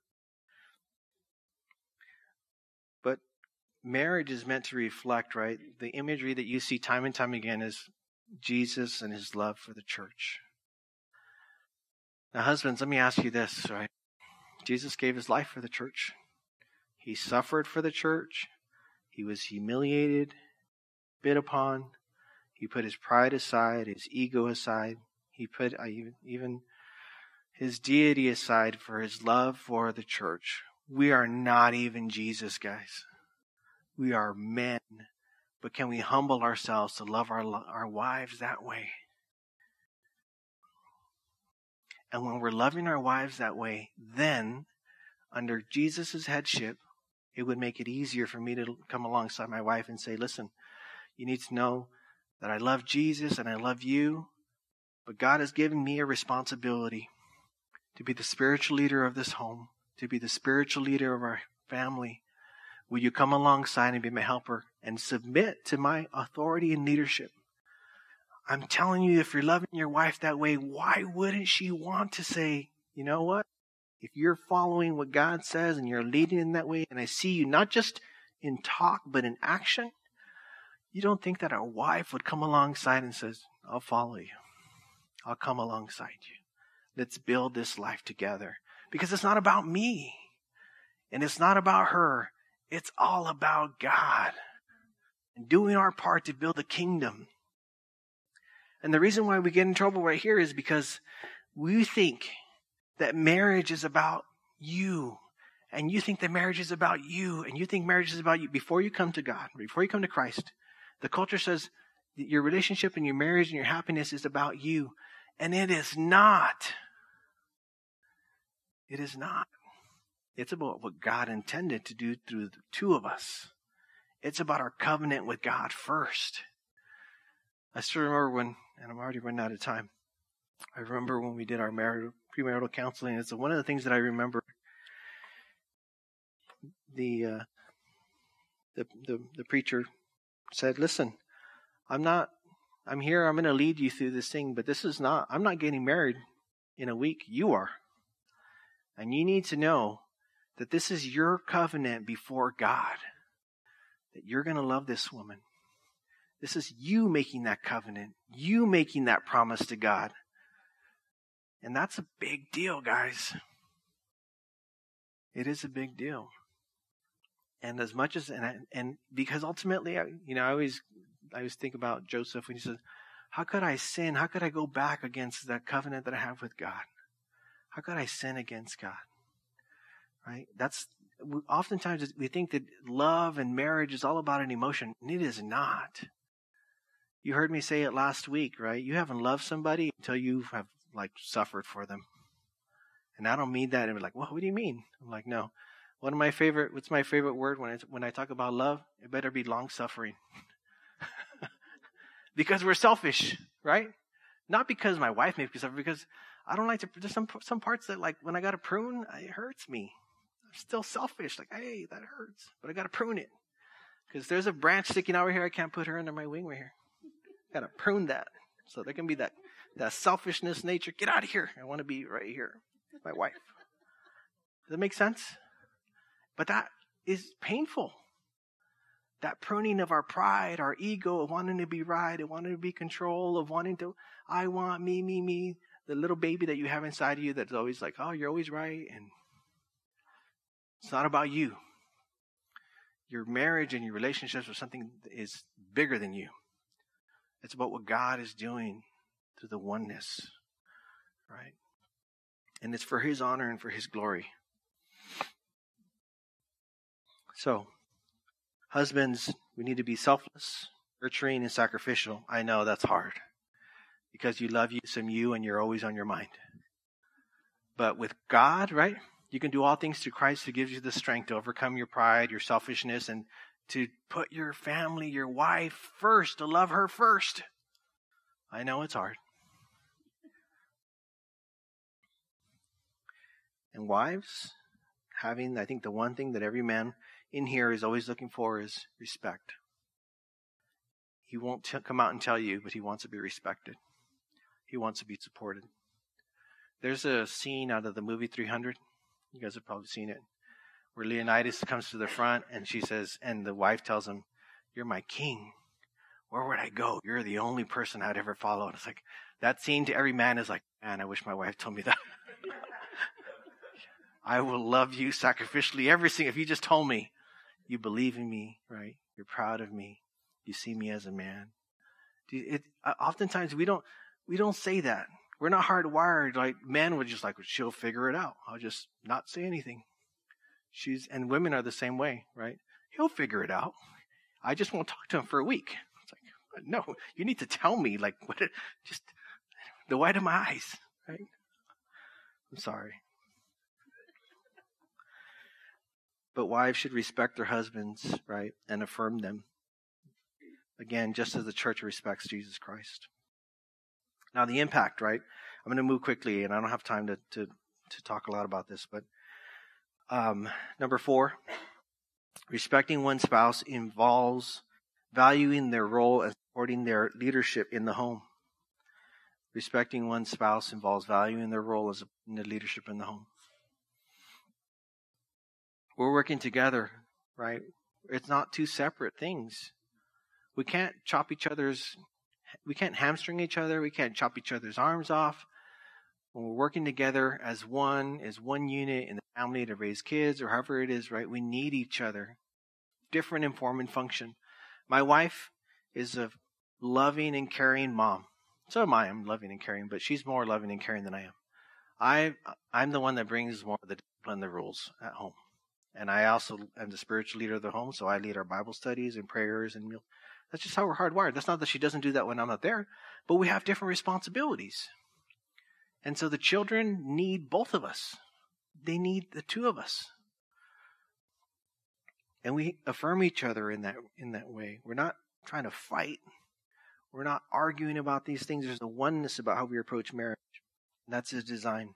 But marriage is meant to reflect, right? The imagery that you see time and time again is Jesus and his love for the church. Now, husbands, let me ask you this, right? Jesus gave his life for the church. He suffered for the church. He was humiliated, spit upon. He put his pride aside, his ego aside. He put uh, even his deity aside for his love for the church. We are not even Jesus, guys. We are men. But can we humble ourselves to love our, our wives that way? And when we're loving our wives that way, then under Jesus' headship, it would make it easier for me to come alongside my wife and say, listen, you need to know that I love Jesus and I love you, but God has given me a responsibility to be the spiritual leader of this home, to be the spiritual leader of our family. Will you come alongside and be my helper and submit to my authority and leadership? I'm telling you, if you're loving your wife that way, why wouldn't she want to say, you know what? If you're following what God says and you're leading in that way, and I see you not just in talk, but in action, you don't think that a wife would come alongside and says, I'll follow you. I'll come alongside you. Let's build this life together. Because it's not about me. And it's not about her. It's all about God. And doing our part to build the kingdom. And the reason why we get in trouble right here is because we think that marriage is about you. And you think that marriage is about you. And you think marriage is about you. Before you come to God, before you come to Christ, the culture says that your relationship and your marriage and your happiness is about you. And it is not. It is not. It's about what God intended to do through the two of us. It's about our covenant with God first. I still remember when, and I'm already running out of time. I remember when we did our marital, premarital counseling. It's one of the things that I remember. The, uh, the the the preacher said, "Listen, I'm not. I'm here. I'm going to lead you through this thing, but this is not. I'm not getting married in a week. You are, and you need to know that this is your covenant before God. That you're going to love this woman." This is you making that covenant. You making that promise to God. And that's a big deal, guys. It is a big deal. And as much as, and, I, and because ultimately, I, you know, I always, I always think about Joseph when he says, how could I sin? How could I go back against that covenant that I have with God? How could I sin against God? Right? That's, oftentimes we think that love and marriage is all about an emotion. And it is not. You heard me say it last week, right? You haven't loved somebody until you have like suffered for them. And I don't mean that. And be like, well, what do you mean? I'm like, no. One of my favorite, what's my favorite word when I, when I talk about love? It better be long suffering. Because we're selfish, right? Not because my wife made me suffer, because I don't like to, there's some, some parts that like when I got to prune, it hurts me. I'm still selfish. Like, hey, that hurts, but I got to prune it. Because there's a branch sticking out right here. I can't put her under my wing right here. Got to prune that. So there can be that, that selfishness nature. Get out of here. I want to be right here with my wife. Does that make sense? But that is painful. That pruning of our pride, our ego, of wanting to be right, of wanting to be control, of wanting to, I want me, me, me. The little baby that you have inside of you that's always like, oh, you're always right. And it's not about you. Your marriage and your relationships with something is bigger than you. It's about what God is doing through the oneness, right? And it's for His honor and for His glory. So, husbands, we need to be selfless, nurturing, and sacrificial. I know that's hard because you love you some you and you're always on your mind. But with God, right, you can do all things through Christ who gives you the strength to overcome your pride, your selfishness, and to put your family, your wife first, to love her first. I know it's hard. And wives, having, I think the one thing that every man in here is always looking for is respect. He won't t- come out and tell you, but he wants to be respected. He wants to be supported. There's a scene out of the movie three hundred. You guys have probably seen it. Where Leonidas comes to the front and she says, and the wife tells him, you're my king. Where would I go? You're the only person I'd ever follow. And it's like, that scene to every man is like, man, I wish my wife told me that. I will love you sacrificially every single, if you just told me, you believe in me, right? You're proud of me. You see me as a man. It, uh, oftentimes we don't, we don't say that. We're not hardwired. Like men would just like, she'll figure it out. I'll just not say anything. She's, and women are the same way, right? He'll figure it out. I just won't talk to him for a week. It's like, no, you need to tell me, like, what, it, just the white of my eyes, right? I'm sorry. But wives should respect their husbands, right, and affirm them. Again, just as the church respects Jesus Christ. Now, the impact, right? I'm going to move quickly, and I don't have time to to, to talk a lot about this. But um, number four, respecting one's spouse involves valuing their role and supporting their leadership in the home. Respecting one's spouse involves valuing their role as in the leadership in the home. We're working together, right? It's not two separate things. We can't chop each other's, we can't hamstring each other. We can't chop each other's arms off. When we're working together as one, as one unit in the family to raise kids or however it is, right? We need each other. Different in form and function. My wife is a loving and caring mom. So am I. I'm loving and caring, but she's more loving and caring than I am. I, I'm the one that brings more of the discipline, the rules at home. And I also am the spiritual leader of the home, so I lead our Bible studies and prayers and meals. That's just how we're hardwired. That's not that she doesn't do that when I'm not there, but we have different responsibilities. And so the children need both of us. They need the two of us. And we affirm each other in that in that way. We're not trying to fight. We're not arguing about these things. There's a oneness about how we approach marriage. And that's His design.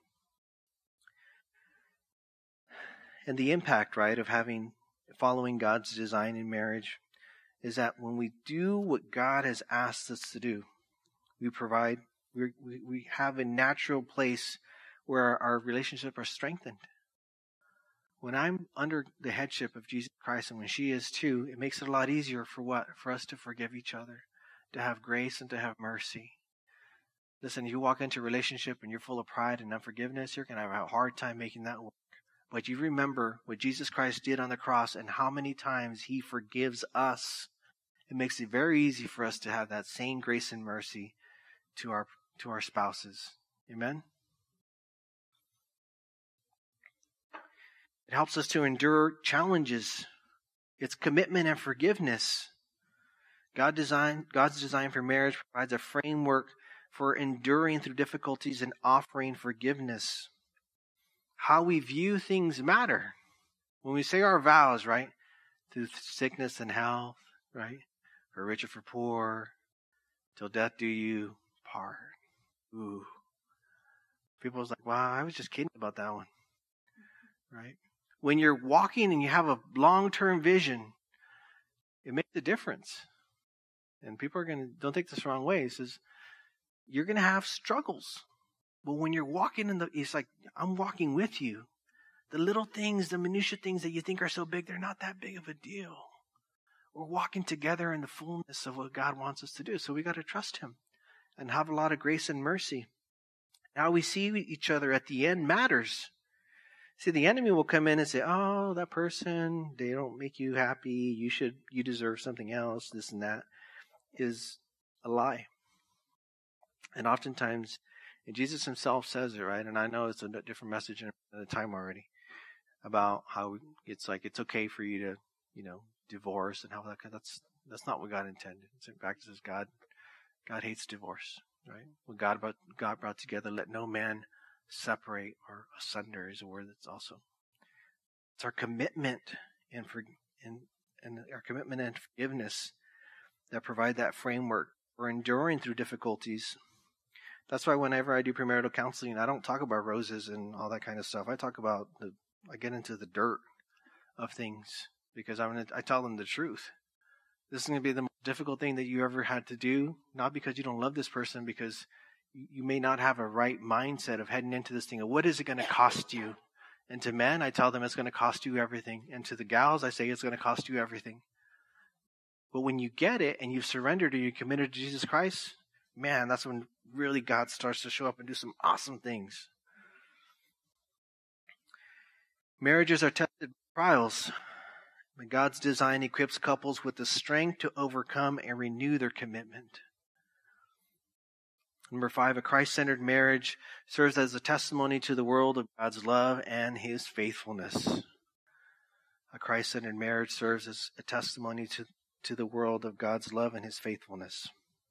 And the impact, right, of having, following God's design in marriage is that when we do what God has asked us to do, we provide, we we, we have a natural place where our, our relationships are strengthened. When I'm under the headship of Jesus Christ, and when she is too, it makes it a lot easier for what? For us to forgive each other, to have grace and to have mercy. Listen, you walk into a relationship and you're full of pride and unforgiveness, you're going to have a hard time making that work. But you remember what Jesus Christ did on the cross and how many times He forgives us. It makes it very easy for us to have that same grace and mercy to our to our spouses. Amen? It helps us to endure challenges. It's commitment and forgiveness. God design, God's design for marriage provides a framework for enduring through difficulties and offering forgiveness. How we view things matter. When we say our vows, right? Through sickness and health, right? For rich or for poor, till death do you part. Ooh. People's like, wow, I was just kidding about that one. Right? When you're walking and you have a long-term vision, it makes a difference. And people are going to, don't take this the wrong way. It says, you're going to have struggles. But when you're walking in the, it's like, I'm walking with you. The little things, the minutiae things that you think are so big, they're not that big of a deal. We're walking together in the fullness of what God wants us to do. So we got to trust Him and have a lot of grace and mercy. How we see each other at the end matters. See, the enemy will come in and say, oh, that person, they don't make you happy. You should, you deserve something else. This and that is a lie. And oftentimes, and Jesus Himself says it, right? And I know it's a different message in the time already about how it's like it's okay for you to, you know, divorce and how that that's that's not what God intended. In fact, it says God God hates divorce, right? What God brought God brought together, let no man separate or asunder is a word that's also. It's our commitment and for and and our commitment and forgiveness that provide that framework for enduring through difficulties. That's why whenever I do premarital counseling, I don't talk about roses and all that kind of stuff. I talk about the, I get into the dirt of things because I'm gonna, I tell them the truth. This is going to be the most difficult thing that you ever had to do, not because you don't love this person, because you may not have a right mindset of heading into this thing. Of what is it going to cost you? And to men, I tell them it's going to cost you everything. And to the gals, I say it's going to cost you everything. But when you get it and you've surrendered or you're committed to Jesus Christ, man, that's when really God starts to show up and do some awesome things. Marriages are tested by trials. But God's design equips couples with the strength to overcome and renew their commitment. Number five, a Christ-centered marriage serves as a testimony to the world of God's love and His faithfulness. A Christ-centered marriage serves as a testimony to, to the world of God's love and His faithfulness.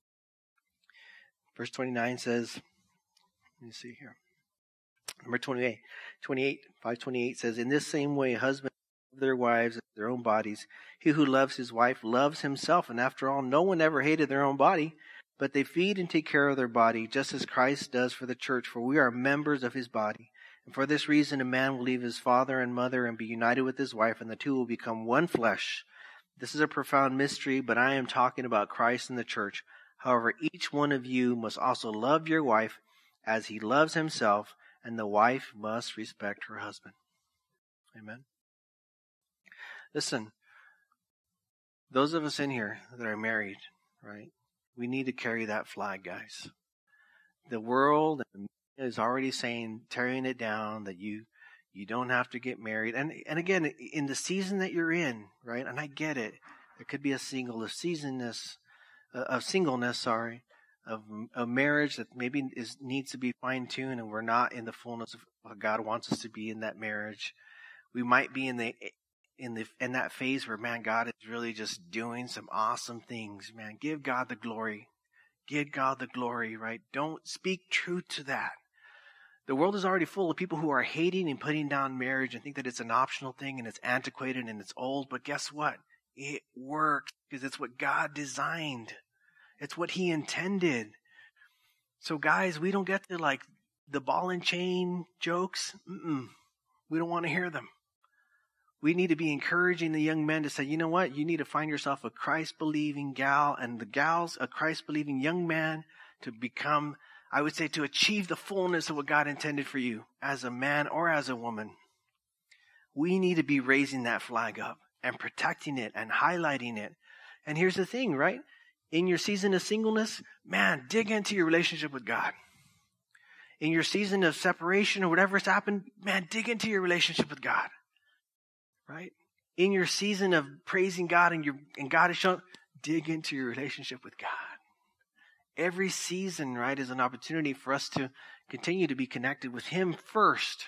Verse twenty-nine says, let me see here. Number twenty-eight, twenty-eight, five twenty-eight says, in this same way, husbands love their wives as their own bodies. He who loves his wife loves himself. And after all, no one ever hated their own body, but they feed and take care of their body, just as Christ does for the church, for we are members of His body. And for this reason, a man will leave his father and mother and be united with his wife, and the two will become one flesh. This is a profound mystery, but I am talking about Christ and the church. However, each one of you must also love your wife as he loves himself, and the wife must respect her husband. Amen. Listen, those of us in here that are married, right, we need to carry that flag, guys. The world is already saying, tearing it down, that you you don't have to get married. And and again, in the season that you're in, right, and I get it, there could be a single, a seasonness, uh, of singleness, sorry, of a marriage that maybe is needs to be fine-tuned, and we're not in the fullness of what God wants us to be in that marriage. We might be in the in the in that phase where, man, God is really just doing some awesome things. Man, give God the glory. Give God the glory, right? Don't speak truth to that. The world is already full of people who are hating and putting down marriage and think that it's an optional thing and it's antiquated and it's old. But guess what? It works because it's what God designed. It's what He intended. So guys, we don't get to like the ball and chain jokes. Mm-mm. We don't want to hear them. We need to be encouraging the young men to say, you know what? You need to find yourself a Christ-believing gal, and the gals, a Christ-believing young man, to become, I would say, to achieve the fullness of what God intended for you as a man or as a woman. We need to be raising that flag up and protecting it and highlighting it. And here's the thing, right? In your season of singleness, man, dig into your relationship with God. In your season of separation or whatever's happened, man, dig into your relationship with God. Right? In your season of praising God and, your, and God is showing, dig into your relationship with God. Every season, right, is an opportunity for us to continue to be connected with Him first.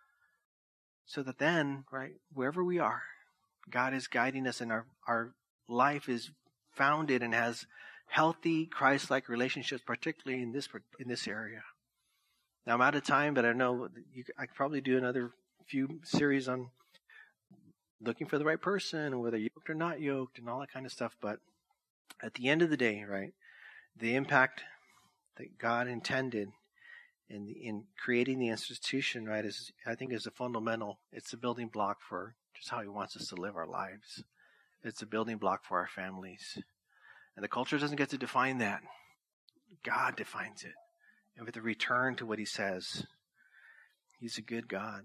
So that then, right, wherever we are, God is guiding us and our, our life is founded and has healthy, Christ-like relationships, particularly in this in this area. Now, I'm out of time, but I know you, I could probably do another few series on looking for the right person, whether yoked or not yoked, and all that kind of stuff. But at the end of the day, right, the impact that God intended in the, in creating the institution, right, is I think is a fundamental. It's a building block for just how He wants us to live our lives. It's a building block for our families, and the culture doesn't get to define that. God defines it, and with a return to what He says, He's a good God.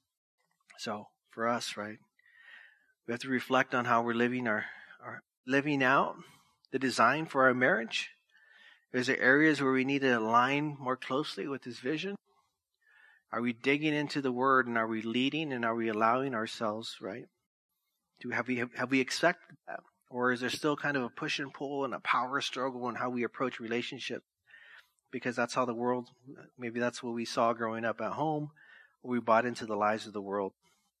So for us, right, we have to reflect on how we're living our, our living out the design for our marriage. Is there areas where we need to align more closely with His vision? Are we digging into the Word, and are we leading, and are we allowing ourselves, right? Do have we have we accepted that, or is there still kind of a push and pull and a power struggle in how we approach relationships? Because that's how the world, maybe that's what we saw growing up at home, or we bought into the lies of the world.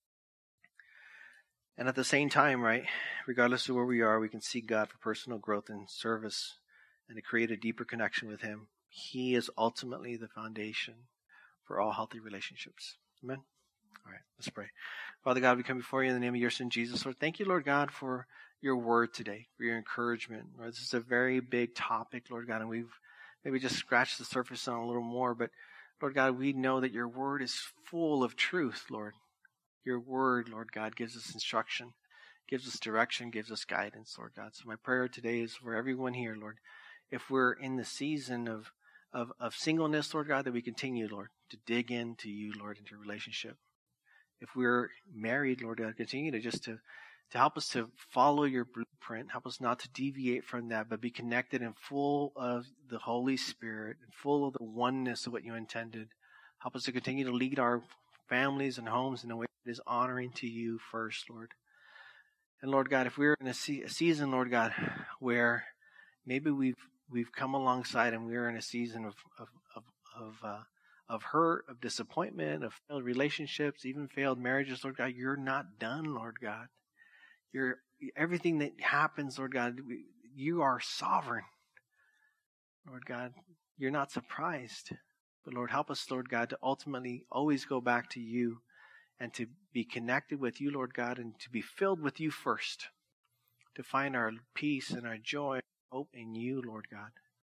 And at the same time, right, regardless of where we are, we can seek God for personal growth and service and to create a deeper connection with Him. He is ultimately the foundation for all healthy relationships. Amen? All right, let's pray. Father God, we come before You in the name of Your Son, Jesus. Lord, thank You, Lord God, for Your word today, for Your encouragement. Lord, this is a very big topic, Lord God, and we've maybe just scratched the surface on a little more. But, Lord God, we know that Your word is full of truth, Lord. Your word, Lord God, gives us instruction, gives us direction, gives us guidance, Lord God. So my prayer today is for everyone here, Lord, if we're in the season of, of, of singleness, Lord God, that we continue, Lord, to dig into You, Lord, into relationship. If we're married, Lord God, continue to just to, to help us to follow Your blueprint, help us not to deviate from that, but be connected and full of the Holy Spirit and full of the oneness of what You intended. Help us to continue to lead our families and homes in a way that is honoring to you first, Lord. And Lord God, if we're in a, se- a season, Lord God, where maybe we've we've come alongside and we're in a season of of of of, uh, of hurt, of disappointment, of failed relationships, even failed marriages, Lord God, you're not done, Lord God. You're everything that happens, Lord God, we, you are sovereign, Lord God. You're not surprised, but Lord, help us, Lord God, to ultimately always go back to you and to be connected with you, Lord God, and to be filled with you first, to find our peace and our joy, hope in you, Lord God.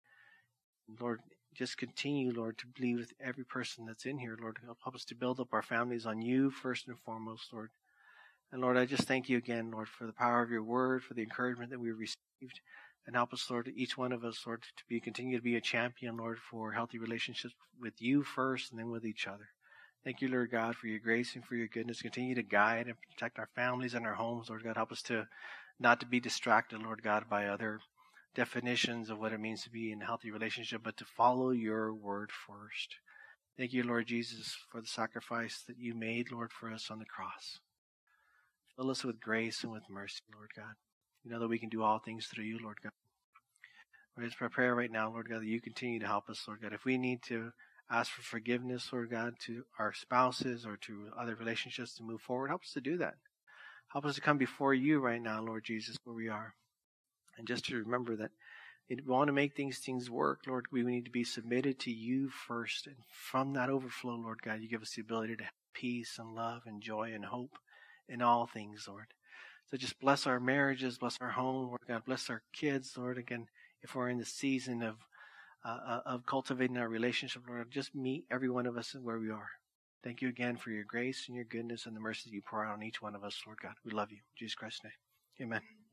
Lord, just continue, Lord, to be with every person that's in here, Lord. Help us to build up our families on you first and foremost, Lord. And Lord, I just thank you again, Lord, for the power of your word, for the encouragement that we received. And help us, Lord, each one of us, Lord, to be continue to be a champion, Lord, for healthy relationships with you first and then with each other. Thank you, Lord God, for your grace and for your goodness. Continue to guide and protect our families and our homes, Lord God. Help us to not to be distracted, Lord God, by other definitions of what it means to be in a healthy relationship, but to follow your word first. Thank you, Lord Jesus, for the sacrifice that you made, Lord, for us on the cross. Fill us with grace and with mercy, Lord God. You know that we can do all things through you, Lord God. Lord, it's my prayer right now, Lord God, that you continue to help us, Lord God. If we need to ask for forgiveness, Lord God, to our spouses or to other relationships to move forward, help us to do that. Help us to come before you right now, Lord Jesus, where we are. And just to remember that if we want to make things things work, Lord, we need to be submitted to you first. And from that overflow, Lord God, you give us the ability to have peace and love and joy and hope in all things, Lord. So just bless our marriages, bless our home, Lord God, bless our kids, Lord. Again, if we're in the season of uh, of cultivating our relationship, Lord, just meet every one of us where we are. Thank you again for your grace and your goodness and the mercy that you pour out on each one of us, Lord God. We love you. In Jesus Christ's name. Amen.